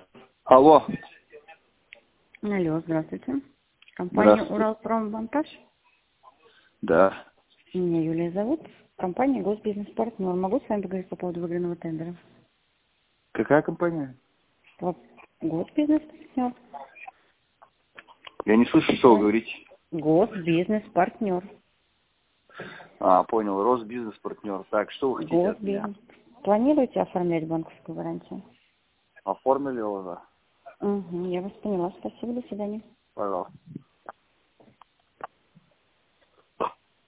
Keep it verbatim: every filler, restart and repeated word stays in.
Алло. Алло, здравствуйте. Компания Здравствуйте. Уралпроммонтаж. Да. Меня Юлия зовут. Компания Госбизнес-партнер. Могу с вами поговорить по поводу выигранного тендера? Какая компания? Вот. Госбизнес-партнер. Я не слышу, что вы говорите. Госбизнес-партнер. А, понял. Росбизнес-партнер. Так, что вы хотите от меня? Госбизнес. Планируете оформлять банковскую гарантию? Оформили уже? Угу, я вас поняла. Спасибо, до свидания. Пожалуйста.